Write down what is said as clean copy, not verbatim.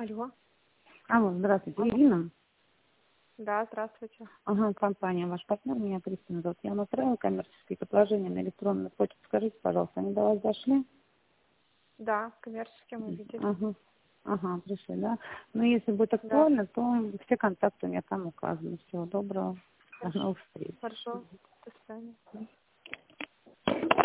Алло. Алло, здравствуйте, Ирина. Да, здравствуйте. Ага, компания «Ваш партнер», меня Кристина зовут. Я настроила коммерческие предложения на электронную почту. Скажите, пожалуйста, они до вас зашли? Да, коммерческие мы видели. Ага, пришли, да? Но если будет Да, актуально, то все контакты у меня там указаны. Всего доброго. До хорошо. новых встреч. Хорошо. До свидания.